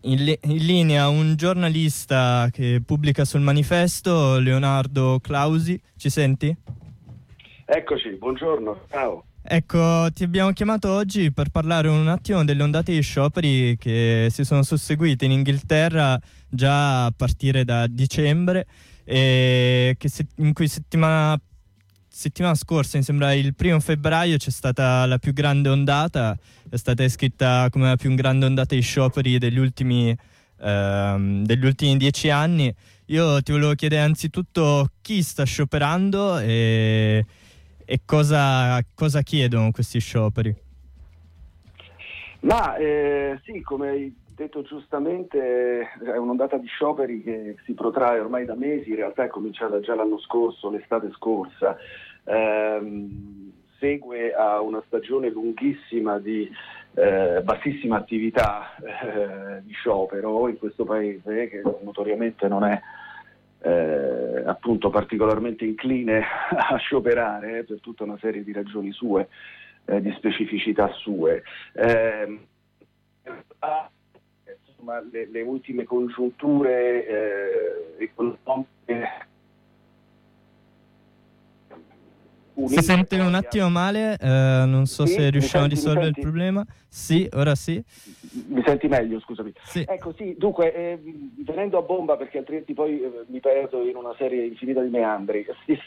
in linea un giornalista che pubblica sul Manifesto, Leonardo Clausi. Ci senti? Eccoci, buongiorno, ciao. Ecco, ti abbiamo chiamato oggi per parlare un attimo delle ondate di scioperi che si sono susseguite in Inghilterra già a partire da dicembre e in cui settimana scorsa, mi sembra il 1 febbraio, c'è stata la più grande ondata, è stata descritta come la più grande ondata di scioperi degli ultimi 10 anni. Io ti volevo chiedere anzitutto chi sta scioperando e cosa chiedono questi scioperi. Ma sì, come hai detto giustamente, è un'ondata di scioperi che si protrae ormai da mesi, in realtà è cominciata già l'anno scorso, l'estate scorsa, segue a una stagione lunghissima di bassissima attività di sciopero in questo paese, che notoriamente non è appunto particolarmente incline a scioperare per tutta una serie di ragioni sue, di specificità sue. Insomma, le ultime congiunture economiche. Si sente un attimo male, non so se riusciamo a risolvere il problema. Sì, ora sì. Mi senti meglio, scusami. Sì. Ecco, sì, dunque, venendo a bomba, perché altrimenti poi mi perdo in una serie infinita di meandri.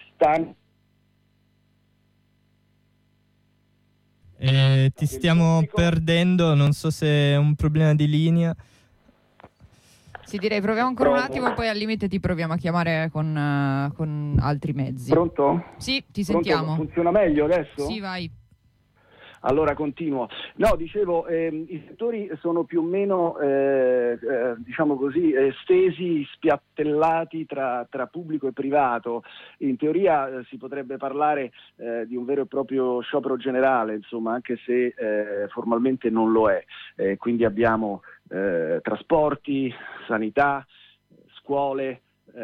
Ti stiamo perdendo, non so se è un problema di linea. Sì, direi proviamo ancora un attimo, poi al limite ti proviamo a chiamare con altri mezzi. Pronto? Sì, ti sentiamo. Funziona meglio adesso? Sì, vai. Allora continuo. No, dicevo, i settori sono più o meno, diciamo così, stesi, spiattellati tra pubblico e privato. In teoria si potrebbe parlare di un vero e proprio sciopero generale, insomma, anche se formalmente non lo è. Quindi abbiamo trasporti, sanità, scuole,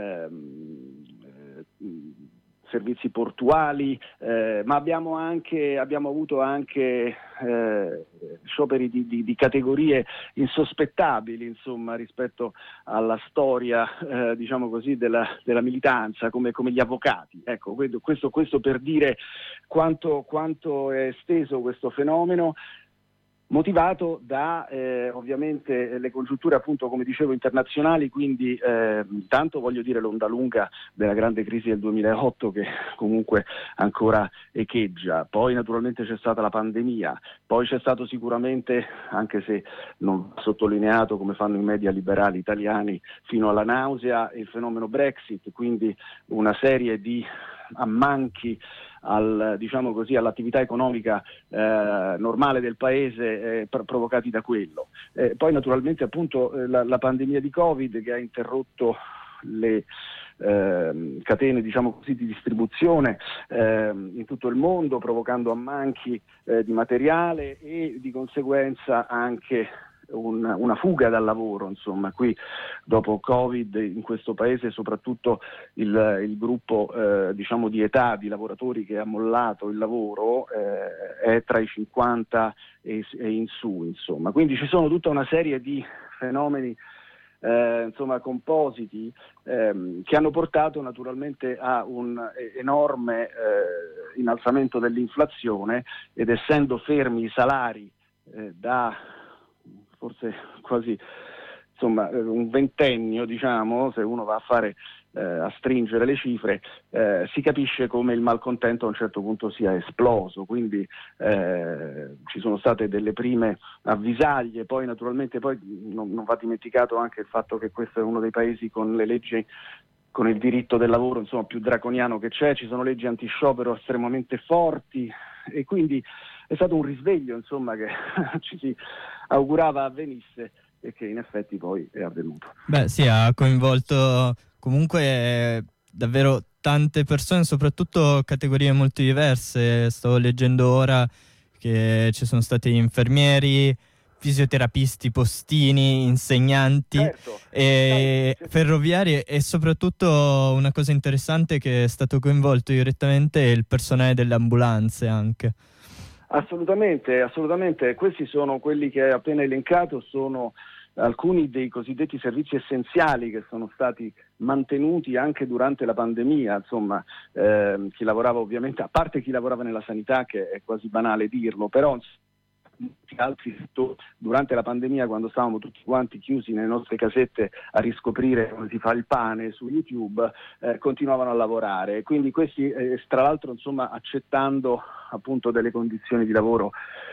servizi portuali, ma abbiamo avuto anche scioperi di categorie insospettabili, insomma, rispetto alla storia, diciamo così, della militanza, come gli avvocati. Ecco, questo per dire quanto è esteso questo fenomeno, motivato da ovviamente le congiunture, appunto, come dicevo, internazionali. Quindi tanto voglio dire l'onda lunga della grande crisi del 2008, che comunque ancora echeggia, poi naturalmente c'è stata la pandemia, poi c'è stato sicuramente, anche se non sottolineato come fanno i media liberali italiani fino alla nausea, il fenomeno Brexit, quindi una serie di ammanchi diciamo così, all'attività economica normale del paese, provocati da quello. Poi naturalmente, appunto, la pandemia di Covid, che ha interrotto le catene, diciamo così, di distribuzione in tutto il mondo, provocando ammanchi di materiale e di conseguenza anche una fuga dal lavoro. Insomma, qui dopo Covid in questo paese soprattutto il gruppo diciamo di età di lavoratori che ha mollato il lavoro è tra i 50 e in su, insomma. Quindi ci sono tutta una serie di fenomeni insomma compositi che hanno portato naturalmente a un enorme innalzamento dell'inflazione, ed essendo fermi i salari da forse quasi, insomma, un ventennio, diciamo, se uno va a fare a stringere le cifre, si capisce come il malcontento a un certo punto sia esploso. Quindi ci sono state delle prime avvisaglie, poi naturalmente non va dimenticato anche il fatto che questo è uno dei paesi con le leggi, con il diritto del lavoro, insomma, più draconiano che c'è. Ci sono leggi antisciopero estremamente forti, e quindi è stato un risveglio, insomma, che ci si augurava avvenisse e che in effetti poi è avvenuto. Beh, sì, ha coinvolto comunque davvero tante persone, soprattutto categorie molto diverse. Stavo leggendo ora che ci sono stati infermieri, fisioterapisti, postini, insegnanti, certo, ferroviari, e soprattutto una cosa interessante che è stato coinvolto direttamente è il personale delle ambulanze anche. Assolutamente. Questi sono quelli che hai appena elencato, sono alcuni dei cosiddetti servizi essenziali che sono stati mantenuti anche durante la pandemia, insomma, chi lavorava ovviamente, a parte chi lavorava nella sanità, che è quasi banale dirlo, però altri settori durante la pandemia, quando stavamo tutti quanti chiusi nelle nostre casette a riscoprire come si fa il pane su YouTube, continuavano a lavorare, quindi questi tra l'altro insomma accettando appunto delle condizioni di lavoro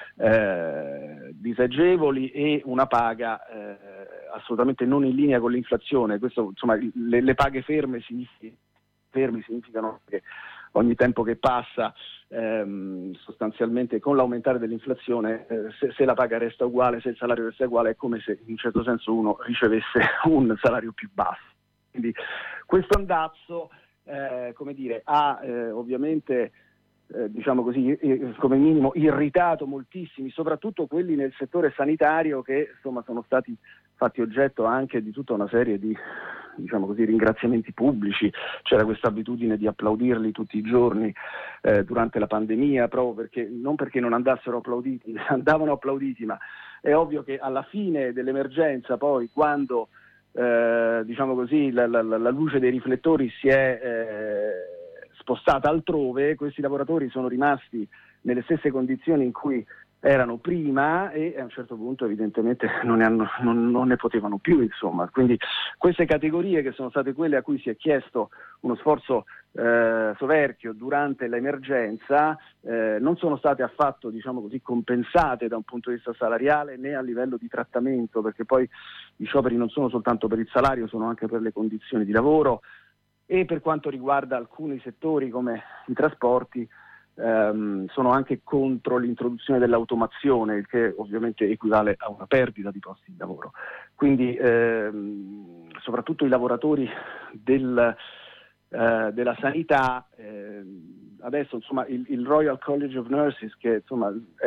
disagevoli e una paga assolutamente non in linea con l'inflazione. Questo, insomma, le paghe ferme significano che ogni tempo che passa sostanzialmente con l'aumentare dell'inflazione, se la paga resta uguale, se il salario resta uguale, è come se in un certo senso uno ricevesse un salario più basso. Quindi questo andazzo come dire, ha ovviamente diciamo così, come minimo irritato moltissimi, soprattutto quelli nel settore sanitario, che insomma sono stati fatti oggetto anche di tutta una serie di, diciamo così, ringraziamenti pubblici. C'era questa abitudine di applaudirli tutti i giorni durante la pandemia, proprio perché non andassero applauditi, andavano applauditi, ma è ovvio che alla fine dell'emergenza, poi quando diciamo così la luce dei riflettori si è spostata altrove, questi lavoratori sono rimasti nelle stesse condizioni in cui erano prima e a un certo punto evidentemente non ne potevano più, insomma. Quindi queste categorie, che sono state quelle a cui si è chiesto uno sforzo soverchio durante l'emergenza, non sono state affatto, diciamo così, compensate da un punto di vista salariale né a livello di trattamento, perché poi i scioperi non sono soltanto per il salario, sono anche per le condizioni di lavoro. E per quanto riguarda alcuni settori come i trasporti, sono anche contro l'introduzione dell'automazione, il che ovviamente equivale a una perdita di posti di lavoro. Quindi soprattutto i lavoratori della sanità, adesso insomma il Royal College of Nurses, che insomma è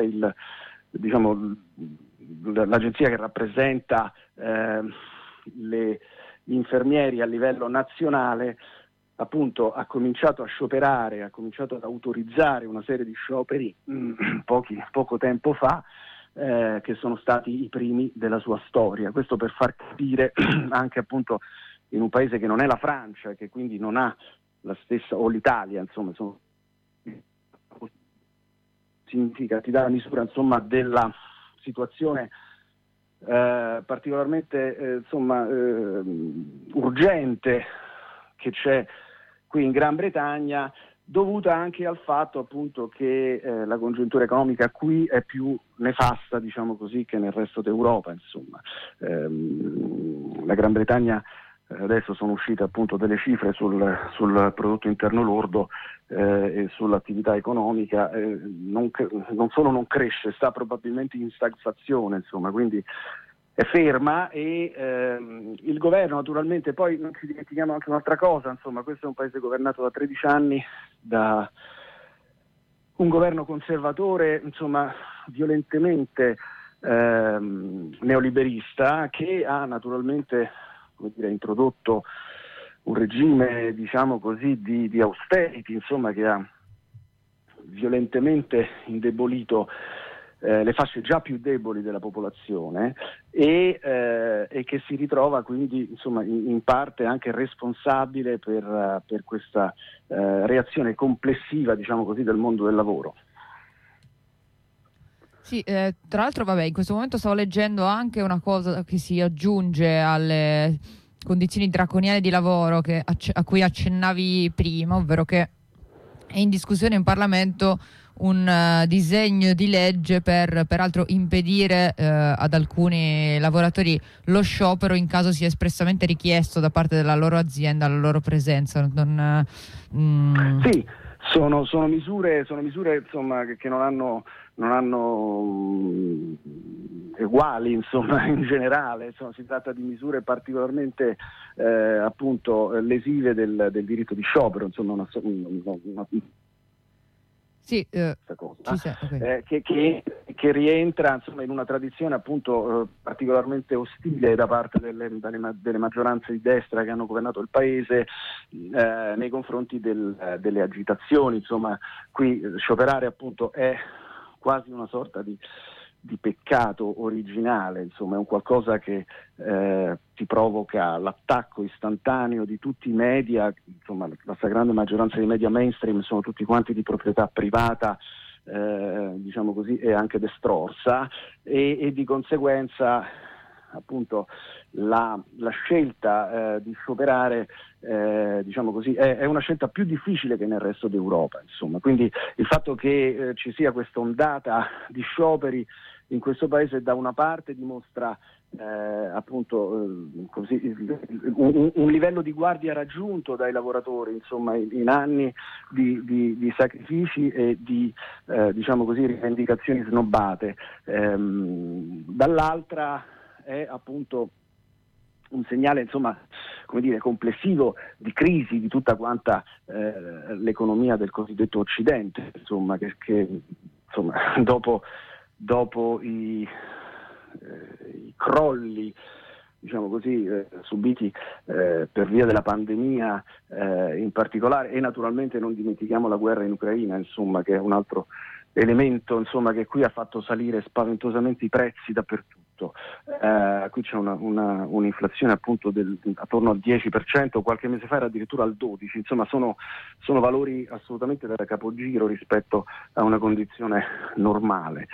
l'agenzia che rappresenta gli infermieri a livello nazionale, appunto ha cominciato a scioperare, ha cominciato ad autorizzare una serie di scioperi poco tempo fa, che sono stati i primi della sua storia. Questo per far capire anche appunto in un paese che non è la Francia, che quindi non ha la stessa, o l'Italia, insomma, significa, ti dà la misura insomma della situazione particolarmente urgente che c'è qui in Gran Bretagna, dovuta anche al fatto appunto che la congiuntura economica qui è più nefasta, diciamo così, che nel resto d'Europa, insomma. La Gran Bretagna, adesso sono uscite appunto delle cifre sul prodotto interno lordo e sull'attività economica, non solo non cresce, sta probabilmente in stagflazione, insomma, quindi è ferma. E il governo, naturalmente, poi non ci dimentichiamo anche un'altra cosa, insomma, questo è un paese governato da 13 anni da un governo conservatore, insomma, violentemente neoliberista, che ha naturalmente, come dire, introdotto un regime, diciamo così, di austerity, insomma, che ha violentemente indebolito le fasce già più deboli della popolazione e che si ritrova quindi, insomma, in parte anche responsabile per questa reazione complessiva, diciamo così, del mondo del lavoro. Sì, tra l'altro, vabbè, in questo momento stavo leggendo anche una cosa che si aggiunge alle condizioni draconiane di lavoro a cui accennavi prima, ovvero che è in discussione in Parlamento un disegno di legge per peraltro impedire ad alcuni lavoratori lo sciopero in caso sia espressamente richiesto da parte della loro azienda la loro presenza. Sì, sono misure insomma che non hanno uguali, insomma, in generale. Insomma, si tratta di misure particolarmente appunto lesive del diritto di sciopero, insomma, una sì, cosa, okay. Che rientra, insomma, in una tradizione appunto particolarmente ostile da parte delle maggioranze di destra che hanno governato il paese nei confronti delle agitazioni. Insomma, qui scioperare appunto è quasi una sorta di di peccato originale, insomma è un qualcosa che ti provoca l'attacco istantaneo di tutti i media, insomma la stragrande maggioranza dei media mainstream sono tutti quanti di proprietà privata, diciamo così, e anche destrorsa, e di conseguenza appunto la scelta di scioperare, diciamo così, è una scelta più difficile che nel resto d'Europa, insomma. Quindi il fatto che ci sia questa ondata di scioperi in questo paese da una parte dimostra appunto così, un livello di guardia raggiunto dai lavoratori, insomma, in anni di sacrifici e di diciamo così rivendicazioni snobbate. Dall'altra è appunto un segnale, insomma, come dire, complessivo di crisi di tutta quanta l'economia del cosiddetto Occidente, insomma, che insomma dopo i crolli, diciamo così, subiti per via della pandemia in particolare, e naturalmente non dimentichiamo la guerra in Ucraina, insomma, che è un altro elemento, insomma, che qui ha fatto salire spaventosamente i prezzi dappertutto. Qui c'è un'inflazione appunto attorno al 10%, qualche mese fa era addirittura al 12%, insomma sono valori assolutamente da capogiro rispetto a una condizione normale.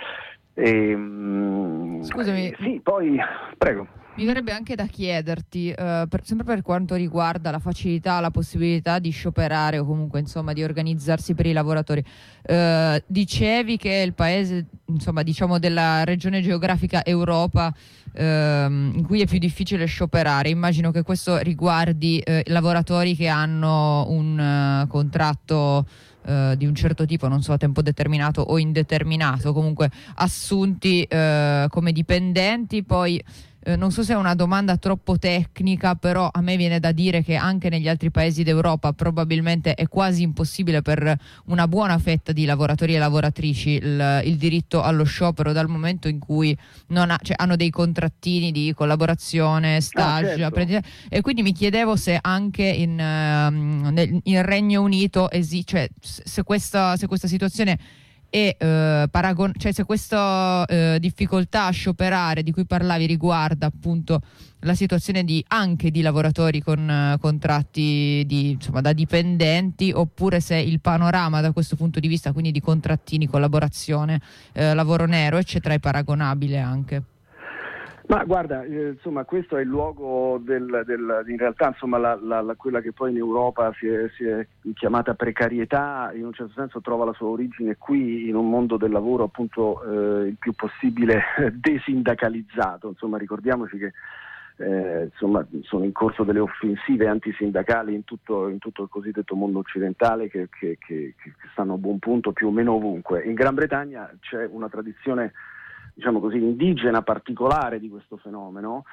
Scusami. Sì, poi prego. Mi verrebbe anche da chiederti, sempre per quanto riguarda la facilità, la possibilità di scioperare o comunque insomma di organizzarsi per i lavoratori, dicevi che il paese, insomma, diciamo della regione geografica Europa in cui è più difficile scioperare, immagino che questo riguardi lavoratori che hanno un contratto di un certo tipo, non so, a tempo determinato o indeterminato, comunque assunti come dipendenti. Poi non so se è una domanda troppo tecnica, però a me viene da dire che anche negli altri paesi d'Europa probabilmente è quasi impossibile per una buona fetta di lavoratori e lavoratrici il diritto allo sciopero, dal momento in cui hanno dei contrattini di collaborazione, stage, certo. E quindi mi chiedevo se anche in Regno Unito cioè se questa situazione e cioè se questa difficoltà a scioperare di cui parlavi riguarda appunto la situazione anche di lavoratori con contratti insomma, da dipendenti, oppure se il panorama da questo punto di vista, quindi di contrattini, collaborazione, lavoro nero eccetera, è paragonabile anche. Ma guarda, insomma, questo è il luogo in realtà, insomma, quella che poi in Europa si è chiamata precarietà, in un certo senso trova la sua origine qui, in un mondo del lavoro appunto il più possibile desindacalizzato. Insomma, ricordiamoci che insomma, sono in corso delle offensive antisindacali in tutto il cosiddetto mondo occidentale che stanno a buon punto più o meno ovunque. In Gran Bretagna c'è una tradizione, diciamo così, indigena particolare di questo fenomeno.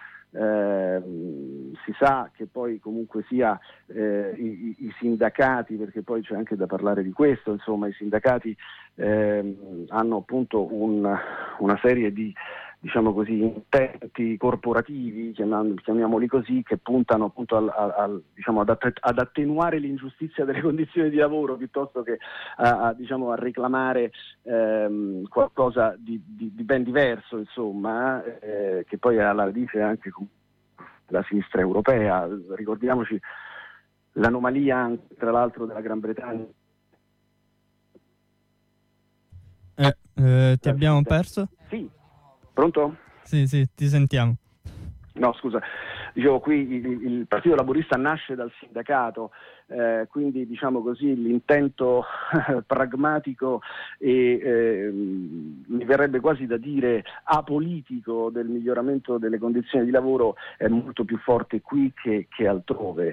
Si sa che poi comunque sia i sindacati, perché poi c'è anche da parlare di questo, insomma, i sindacati hanno appunto una serie di, diciamo così, intenti corporativi, chiamiamoli così, che puntano appunto diciamo, ad attenuare l'ingiustizia delle condizioni di lavoro, piuttosto che diciamo, a reclamare qualcosa di ben diverso, insomma, che poi è alla radice anche della sinistra europea. Ricordiamoci l'anomalia, tra l'altro, della Gran Bretagna. Ti abbiamo perso? Sì. Pronto? Sì, ti sentiamo. No, scusa, dicevo, qui il Partito Laburista nasce dal sindacato, quindi diciamo così l'intento pragmatico e mi verrebbe quasi da dire apolitico del miglioramento delle condizioni di lavoro è molto più forte qui che altrove.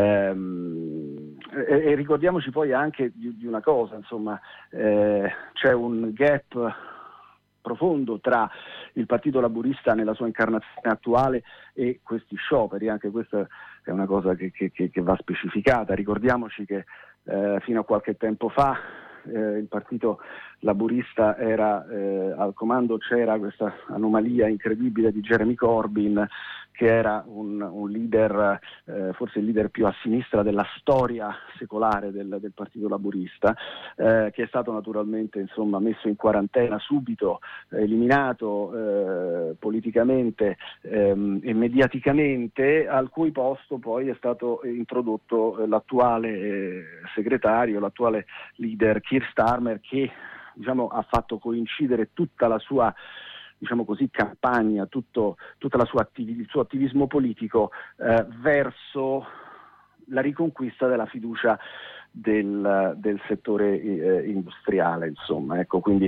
E ricordiamoci poi anche di una cosa, insomma, c'è un gap profondo tra il Partito Laburista nella sua incarnazione attuale e questi scioperi. Anche questa è una cosa che va specificata. Ricordiamoci che fino a qualche tempo fa il partito laburista era al comando, c'era questa anomalia incredibile di Jeremy Corbyn, che era un leader, forse il leader più a sinistra della storia secolare del partito laburista, che è stato naturalmente messo in quarantena subito, eliminato politicamente e mediaticamente, al cui posto poi è stato introdotto l'attuale segretario, l'attuale leader Keir Starmer, che ha fatto coincidere tutta la sua campagna, tutta la sua il suo attivismo politico verso la riconquista della fiducia del settore industriale, ecco, quindi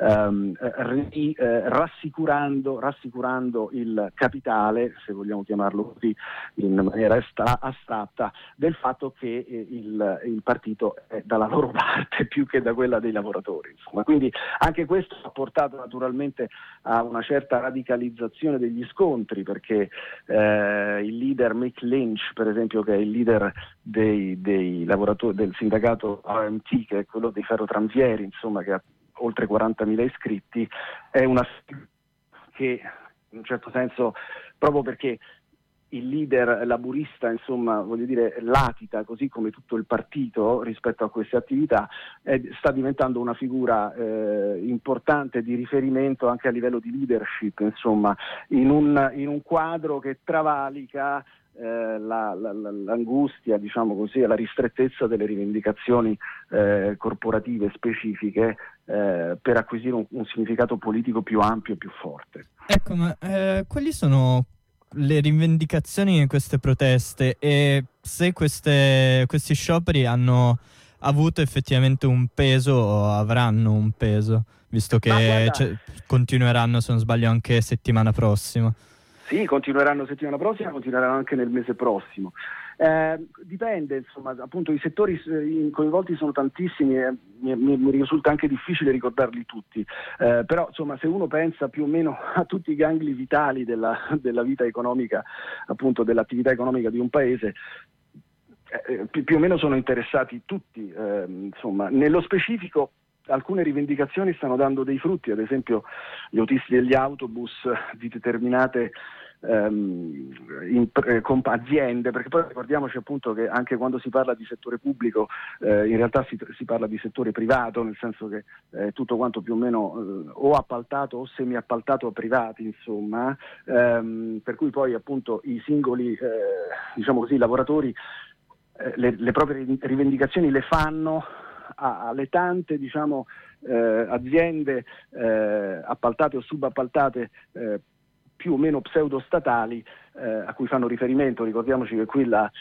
rassicurando il capitale, se vogliamo chiamarlo così in maniera astratta, del fatto che il partito è dalla loro parte più che da quella dei lavoratori, Quindi anche questo ha portato naturalmente a una certa radicalizzazione degli scontri, perché il leader Mick Lynch, per esempio, che è il leader dei lavoratori del sindacato RMT, che è quello dei ferrotranvieri, che ha oltre 40.000 iscritti, è una che in un certo senso, proprio perché il leader laburista latita, così come tutto il partito, rispetto a queste attività, sta diventando una figura importante di riferimento anche a livello di leadership, in un quadro che travalica l'angustia, e la ristrettezza delle rivendicazioni corporative specifiche per acquisire un significato politico più ampio e più forte. Ecco, ma quali sono le rivendicazioni di queste proteste, e se questi scioperi hanno avuto effettivamente un peso o avranno un peso, visto che continueranno, se non sbaglio, anche settimana prossima? Sì, continueranno settimana prossima, continueranno anche nel mese prossimo. Dipende, appunto i settori coinvolti sono tantissimi, mi risulta anche difficile ricordarli tutti, però se uno pensa più o meno a tutti i gangli vitali della vita economica, appunto dell'attività economica di un paese, più o meno sono interessati tutti, nello specifico. Alcune rivendicazioni stanno dando dei frutti, ad esempio gli autisti degli autobus di determinate aziende, perché poi ricordiamoci appunto che anche quando si parla di settore pubblico in realtà si parla di settore privato, nel senso che tutto quanto più o meno o appaltato o semi-appaltato a privati, per cui poi appunto i singoli lavoratori le proprie rivendicazioni le fanno alle tante aziende appaltate o subappaltate più o meno pseudo-statali a cui fanno riferimento. Ricordiamoci che qui le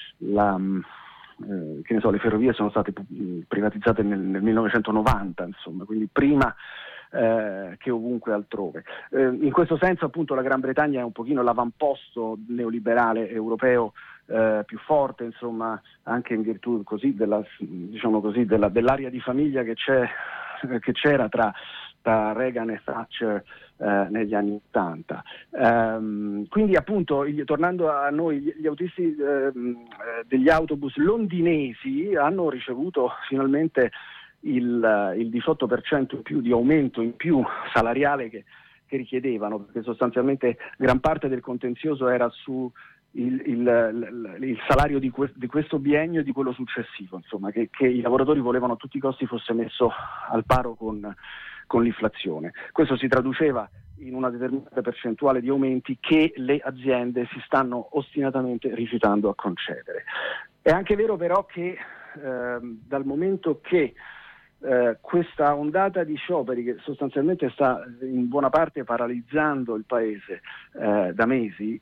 ferrovie sono state privatizzate nel 1990, quindi prima che ovunque altrove. In questo senso appunto la Gran Bretagna è un pochino l'avamposto neoliberale europeo più forte, anche in virtù così dell'aria di famiglia che c'era tra Reagan e Thatcher negli anni '80. Quindi appunto, tornando a noi, gli autisti degli autobus londinesi hanno ricevuto finalmente il 18% in più di aumento in più salariale che richiedevano, perché sostanzialmente gran parte del contenzioso era su il salario di questo biennio e di quello successivo, che i lavoratori volevano a tutti i costi fosse messo al paro con l'inflazione. Questo si traduceva in una determinata percentuale di aumenti che le aziende si stanno ostinatamente rifiutando a concedere. È anche vero però che dal momento che questa ondata di scioperi, che sostanzialmente sta in buona parte paralizzando il paese da mesi,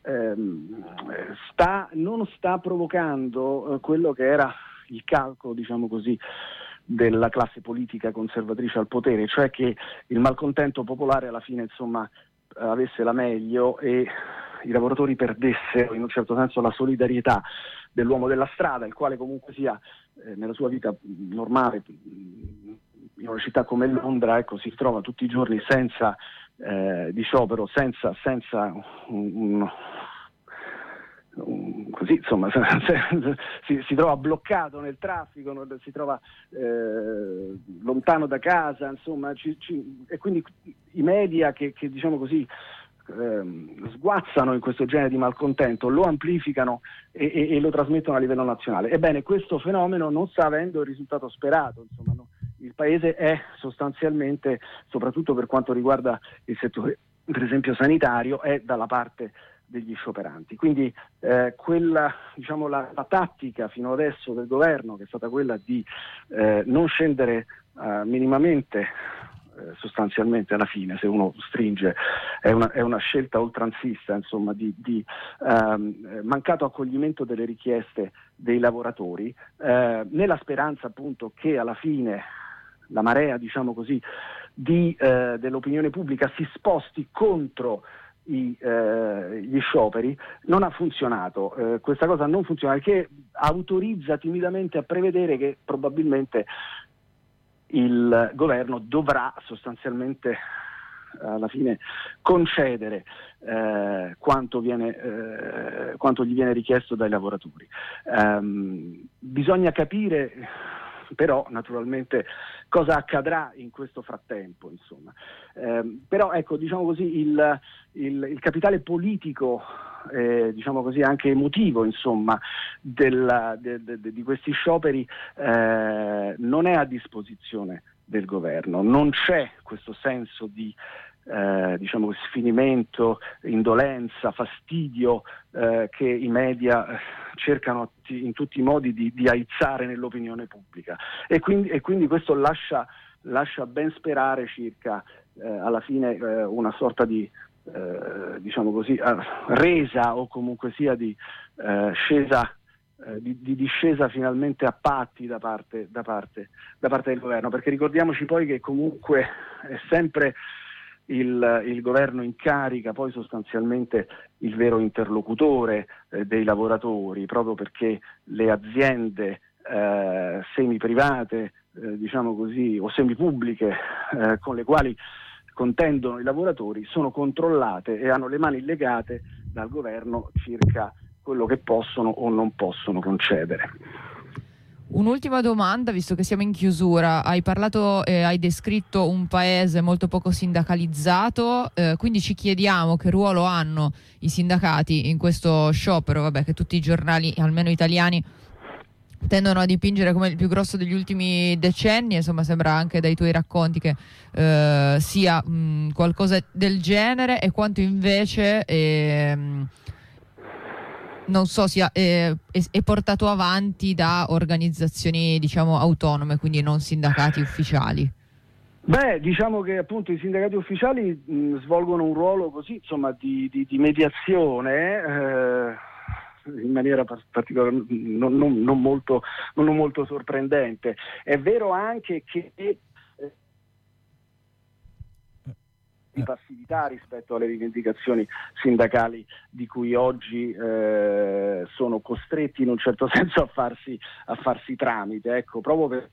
non sta provocando quello che era il calcolo, della classe politica conservatrice al potere, cioè che il malcontento popolare alla fine avesse la meglio e i lavoratori perdessero in un certo senso la solidarietà dell'uomo della strada, il quale comunque sia nella sua vita normale in una città come Londra, si trova tutti i giorni senza di sciopero, senza così, insomma, si trova bloccato nel traffico, si trova lontano da casa, insomma, e quindi i media che diciamo così sguazzano in questo genere di malcontento, lo amplificano e lo trasmettono a livello nazionale. Ebbene, questo fenomeno non sta avendo il risultato sperato, insomma, no? Il paese è sostanzialmente, soprattutto per quanto riguarda il settore per esempio sanitario, è dalla parte degli scioperanti. Quindi quella, diciamo, la tattica fino adesso del governo, che è stata quella di non scendere minimamente, sostanzialmente alla fine, se uno stringe, è una scelta oltranzista, insomma, di mancato accoglimento delle richieste dei lavoratori, nella speranza appunto che alla fine la marea, diciamo così, dell'opinione pubblica si sposti contro gli scioperi. Non ha funzionato, questa cosa non funziona, perché autorizza timidamente a prevedere che probabilmente il governo dovrà sostanzialmente alla fine concedere quanto gli viene richiesto dai lavoratori. Bisogna capire però naturalmente cosa accadrà in questo frattempo, insomma. Però ecco, diciamo così, il capitale politico, diciamo così anche emotivo, insomma, di questi scioperi non è a disposizione del governo, non c'è questo senso di diciamo sfinimento, indolenza, fastidio che i media cercano in tutti i modi di aizzare nell'opinione pubblica, e quindi questo lascia ben sperare circa alla fine una sorta di diciamo così resa, o comunque sia di scesa di discesa finalmente a patti da parte del governo, perché ricordiamoci poi che comunque è sempre il governo in carica poi sostanzialmente il vero interlocutore dei lavoratori, proprio perché le aziende semi-private, diciamo così, o semi-pubbliche con le quali contendono i lavoratori sono controllate e hanno le mani legate dal governo circa quello che possono o non possono concedere. Un'ultima domanda, visto che siamo in chiusura. Hai parlato e hai descritto un paese molto poco sindacalizzato, quindi ci chiediamo che ruolo hanno i sindacati in questo sciopero, vabbè, che tutti i giornali, almeno italiani, tendono a dipingere come il più grosso degli ultimi decenni. Insomma, sembra anche dai tuoi racconti che sia qualcosa del genere, e quanto invece non so, è portato avanti da organizzazioni, diciamo, autonome, quindi non sindacati ufficiali. Beh, diciamo che appunto i sindacati ufficiali svolgono un ruolo così, insomma, di mediazione in maniera particolare non molto sorprendente. È vero anche che di passività rispetto alle rivendicazioni sindacali di cui oggi sono costretti in un certo senso a farsi tramite, ecco, proprio per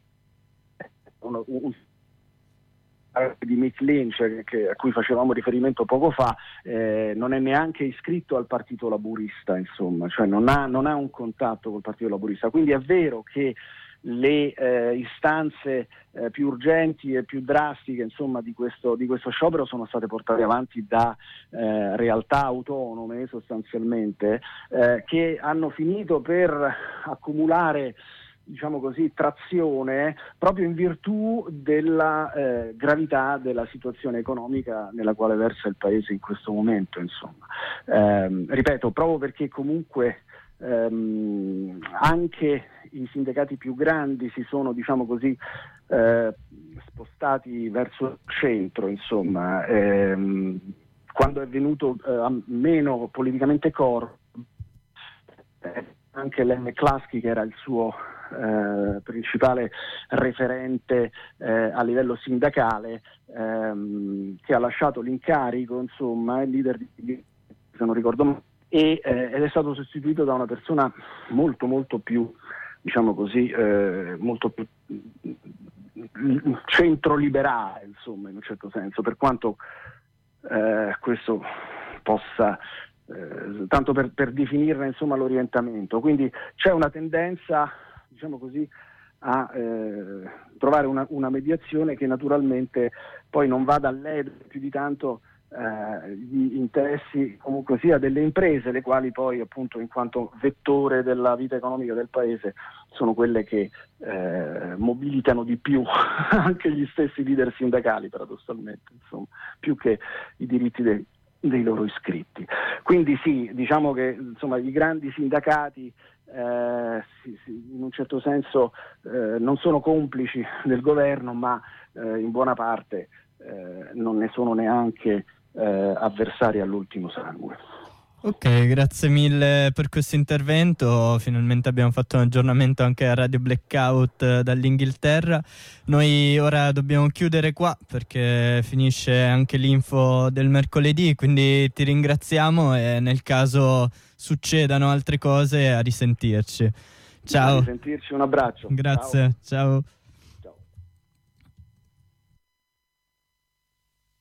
di Mick Lynch a cui facevamo riferimento poco fa, non è neanche iscritto al Partito Laburista, insomma, cioè non ha un contatto col Partito Laburista, quindi è vero che le istanze più urgenti e più drastiche, insomma, di questo sciopero sono state portate avanti da realtà autonome sostanzialmente, che hanno finito per accumulare, diciamo così, trazione proprio in virtù della gravità della situazione economica nella quale versa il paese in questo momento, insomma. Ripeto, proprio perché comunque anche i sindacati più grandi si sono, diciamo così, spostati verso il centro, insomma, quando è venuto meno politicamente corpo anche Len McCluskey, che era il suo principale referente a livello sindacale, che ha lasciato l'incarico, insomma, il leader se non ricordo male, ed è stato sostituito da una persona molto molto più, diciamo così, molto più centroliberale, insomma, in un certo senso, per quanto questo possa tanto per definirne insomma l'orientamento. Quindi c'è una tendenza, diciamo così, a trovare una mediazione che naturalmente poi non vada a ledere più di tanto gli interessi comunque sia delle imprese, le quali poi appunto in quanto vettore della vita economica del paese sono quelle che mobilitano di più anche gli stessi leader sindacali, paradossalmente, insomma, più che i diritti dei loro iscritti. Quindi sì, diciamo che insomma i grandi sindacati in un certo senso non sono complici del governo, ma in buona parte non ne sono neanche avversari all'ultimo sangue. Ok, grazie mille per questo intervento. Finalmente abbiamo fatto un aggiornamento anche a Radio Blackout dall'Inghilterra. Noi ora dobbiamo chiudere qua perché finisce anche l'info del mercoledì, quindi ti ringraziamo e nel caso succedano altre cose a risentirci. Ciao. A risentirci, un abbraccio. Grazie, ciao.